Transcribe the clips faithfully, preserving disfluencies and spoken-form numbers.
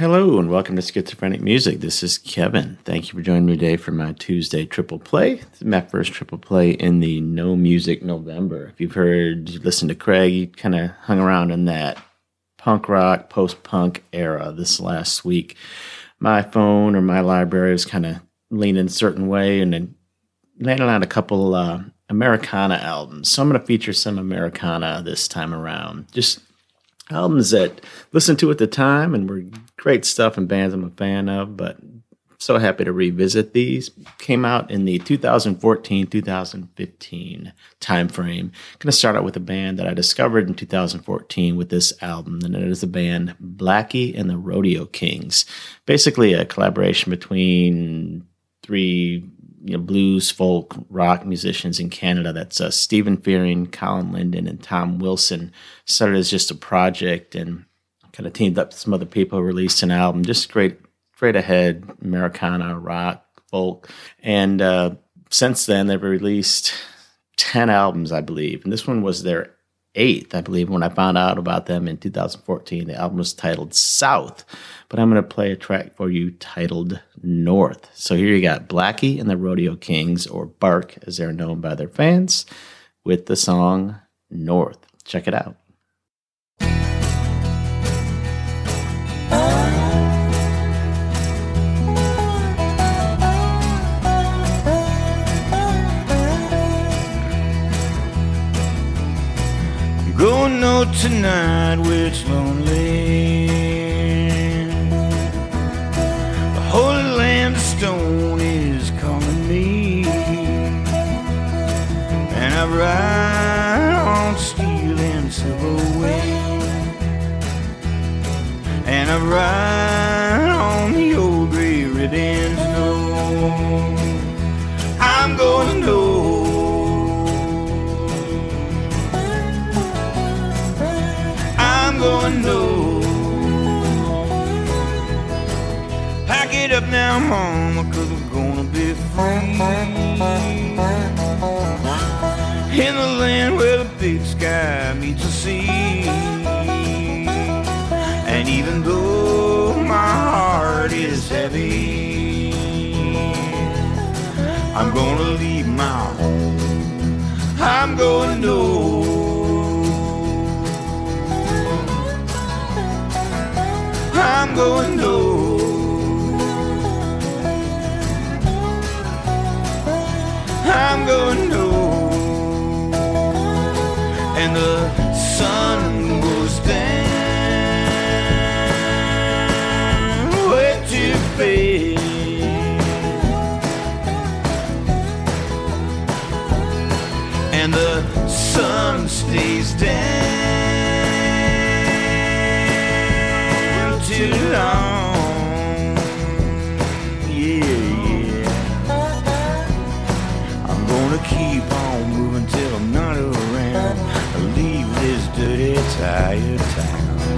Hello and welcome to Schizophrenic Music. This is Kevin. Thank you for joining me today for my Tuesday triple play. This is my first triple play in the No Music November. If you've heard, you listened to Craig, you kind of hung around in that punk rock, post-punk era this last week. My phone or my library was kind of leaning a certain way and then landed on a couple uh, Americana albums. So I'm going to feature some Americana this time around. Just albums that listened to at the time and were great stuff and bands I'm a fan of, but so happy to revisit these. Came out in the two thousand fourteen two thousand fifteen time frame. Going to start out with a band that I discovered in two thousand fourteen with this album, and it is the band Blackie and the Rodeo Kings. Basically a collaboration between three you know, blues, folk, rock musicians in Canada. That's uh, Stephen Fearing, Colin Linden, and Tom Wilson. Started as just a project and kind of teamed up with some other people, released an album. Just great, great ahead, Americana, rock, folk. And uh, since then, they've released ten albums, I believe. And this one was their eighth, I believe, when I found out about them in two thousand fourteen. The album was titled South. But I'm going to play a track for you titled North. So here you got Blackie and the Rodeo Kings, or Bark as they're known by their fans, with the song North. Check it out. Going north tonight where it's lonely. The holy land of stone is calling me, and I ride on steel and silver wing, and I ride on the old gray ribbon snow. I'm going north. I'm going north. Pack it up now, mama, cause we're gonna be free in the land where the big sky meets the sea. And even though my heart is heavy, I'm gonna leave my home. I'm going north. I'm going north. I'm going north. And the sun goes down way too fast, and the sun stays down too long. Yeah, yeah. I'm gonna keep on moving till I'm not around. I'll leave this dirty, tired town.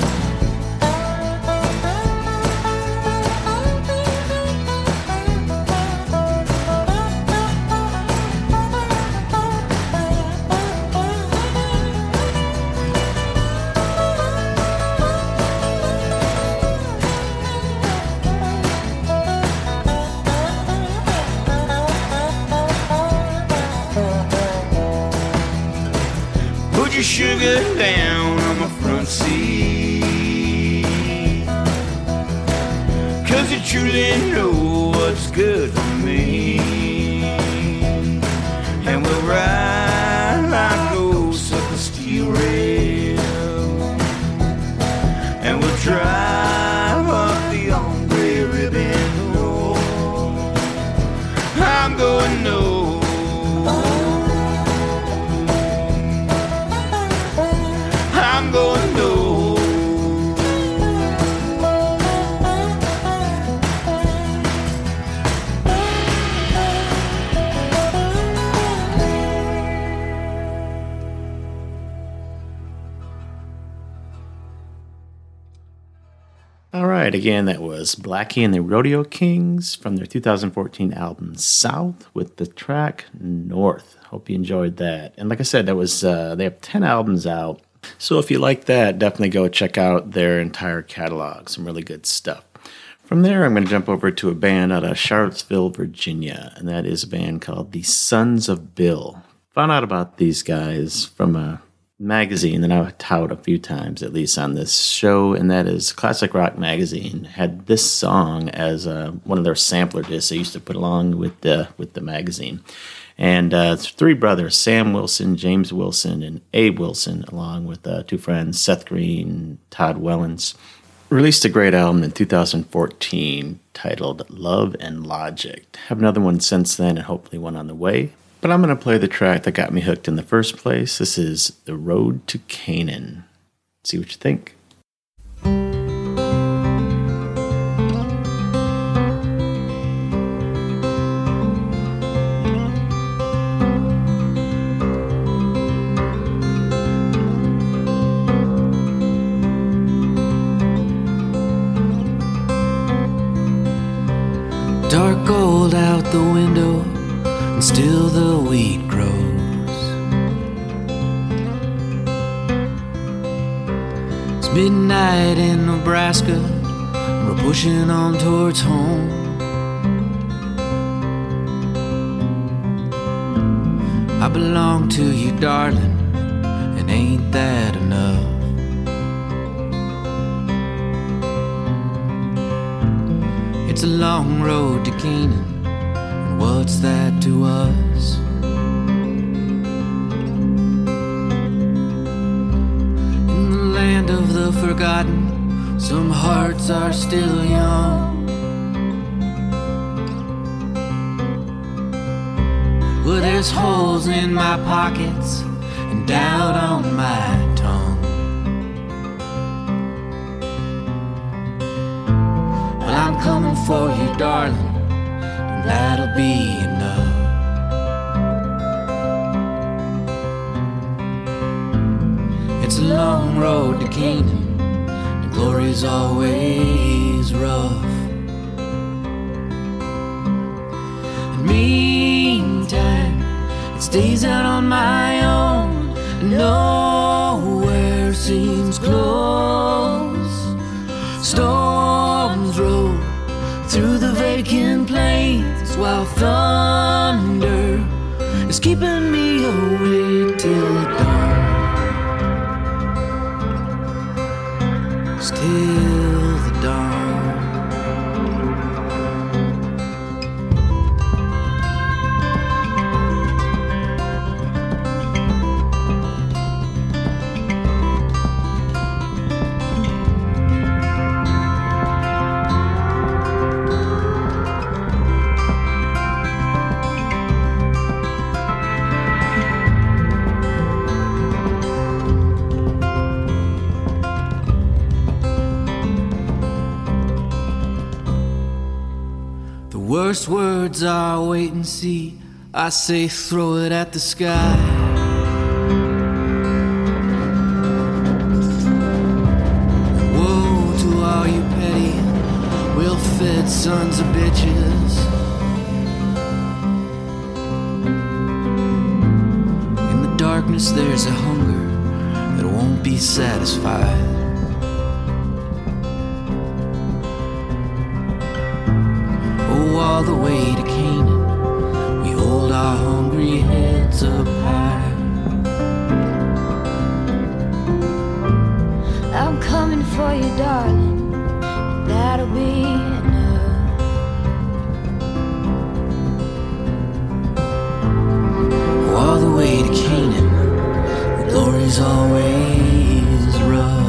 Sugar down on my front seat, cause you truly know what's good for me. And we'll ride like ghosts up the steel rail, and we'll drive up the ombre ribbon road. I'm going north. I'm going north. All right, again, that was Blackie and the Rodeo Kings from their two thousand fourteen album South with the track North. Hope you enjoyed that. And like I said, that was uh, they have ten albums out. So if you like that, definitely go check out their entire catalog. Some really good stuff. From there, I'm going to jump over to a band out of Charlottesville, Virginia, and that is a band called the Sons of Bill. Found out about these guys from a magazine that I've touted a few times, at least on this show, and that is Classic Rock Magazine. Had this song as uh, one of their sampler discs they used to put along with the with the magazine. And uh, it's three brothers, Sam Wilson, James Wilson, and Abe Wilson, along with uh, two friends, Seth Green, Todd Wellens. Released a great album in two thousand fourteen titled Love and Logic. Have another one since then and hopefully one on the way. But I'm going to play the track that got me hooked in the first place. This is The Road to Canaan. See what you think. Dark gold out the window, and still the wheat grows. It's midnight in Nebraska, and we're pushing on towards home. I belong to you, darling, and ain't that enough? It's a long road to Canaan, and what's that to us? In the land of the forgotten, some hearts are still young. Well, there's holes in my pockets and doubt on my tongue. I'm coming for you, darling, and that'll be enough. It's a long road to Canaan, and glory's always rough. And meantime, it's days out on my own, and nowhere seems close. Storms roll through the vacant plains, while thunder is keeping me awake till dawn. Still the dawn. Worst words are wait and see. I say throw it at the sky. Woe to all you petty, well-fed sons of bitches. In the darkness there's a hunger that won't be satisfied. All the way to Canaan, we hold our hungry heads up high. I'm coming for you, darling, and that'll be enough. All the way to Canaan, the glory's always rough.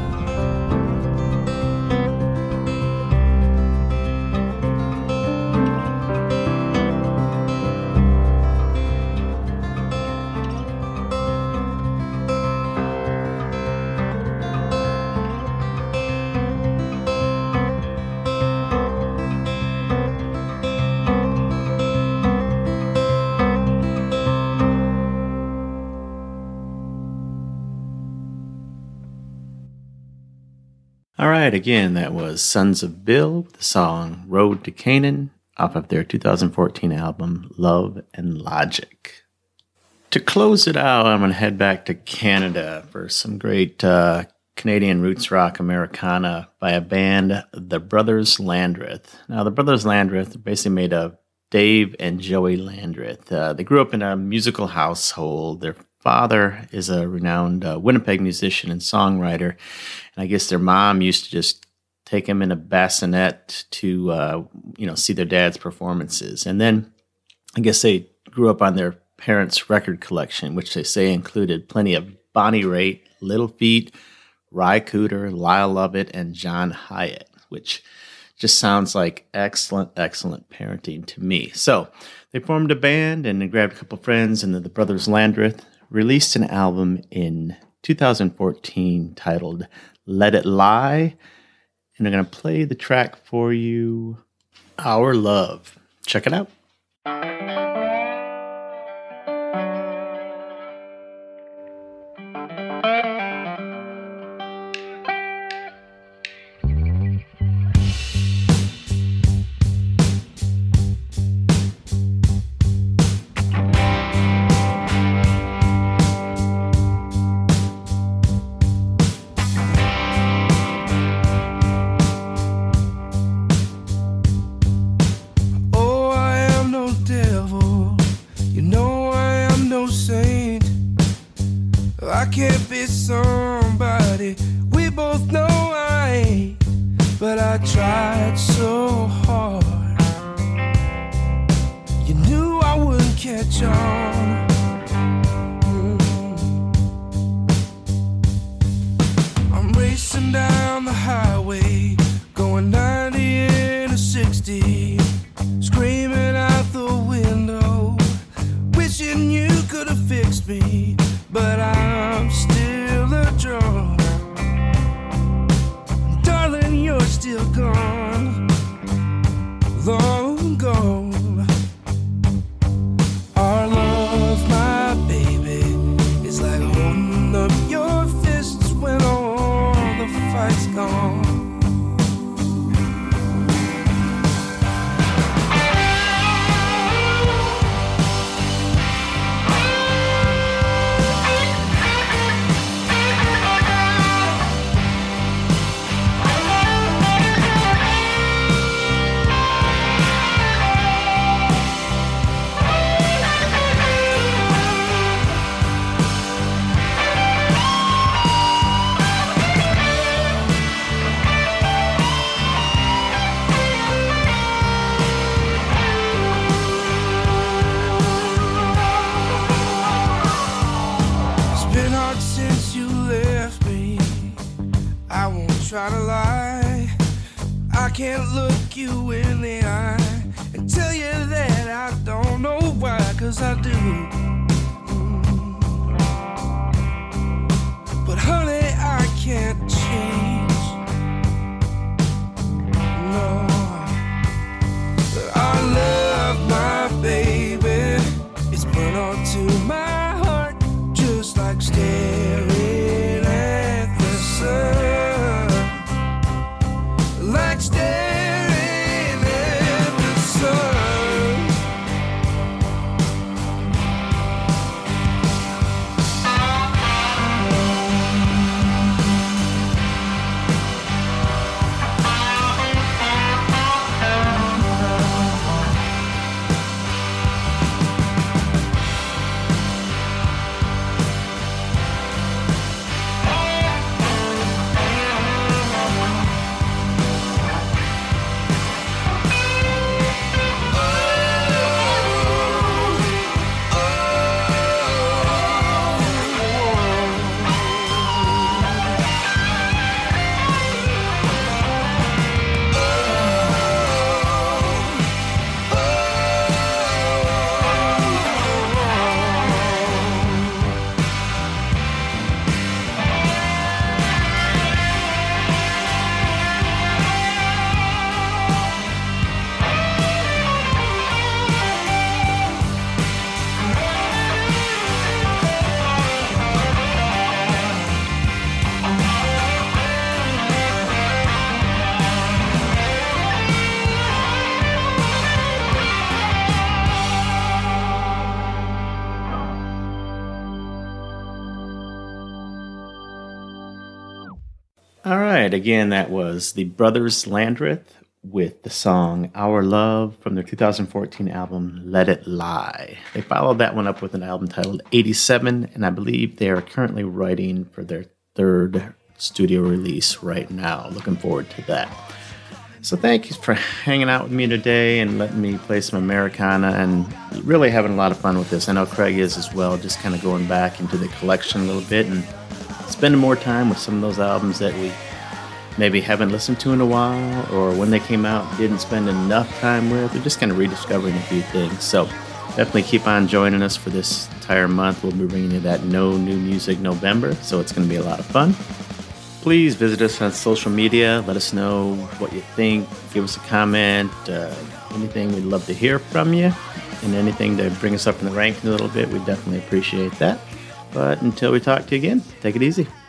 All right, again, that was Sons of Bill with the song Road to Canaan off of their two thousand fourteen album Love and Logic. To close it out, I'm going to head back to Canada for some great uh, Canadian roots rock Americana by a band, the Brothers Landreth. Now, the Brothers Landreth are basically made of Dave and Joey Landreth. Uh, they grew up in a musical household. Their father is a renowned uh, Winnipeg musician and songwriter, and I guess their mom used to just take them in a bassinet to, uh, you know, see their dad's performances. And then I guess they grew up on their parents' record collection, which they say included plenty of Bonnie Raitt, Little Feat, Ry Cooder, Lyle Lovett, and John Hyatt, which just sounds like excellent, excellent parenting to me. So they formed a band and they grabbed a couple friends, and then the Brothers Landreth released an album in two thousand fourteen titled Let It Lie. And I'm going to play the track for you, Our Love. Check it out. Try to lie. I can't look you in the eye and tell you that I don't know why, 'cause I do. Mm. But honey, I can't change. No. But I love my baby. It's burned onto my heart just like staring at the sun. Like staring at the sun. All right, again, that was the Brothers Landreth with the song Our Love from their two thousand fourteen album Let It Lie. They followed that one up with an album titled eighty-seven, and I believe they are currently writing for their third studio release right now. Looking forward to that. So thank you for hanging out with me today and letting me play some Americana, and really having a lot of fun with this. I know Craig is as well, just kind of going back into the collection a little bit and spending more time with some of those albums that we maybe haven't listened to in a while, or when they came out didn't spend enough time with, or just kind of rediscovering a few things. So definitely keep on joining us for this entire month. We'll be bringing you that No New Music November, so it's going to be a lot of fun. Please visit us on social media. Let us know what you think. Give us a comment. Uh, anything, we'd love to hear from you. And anything to bring us up in the ranking a little bit, we definitely appreciate that. But until we talk to you again, take it easy.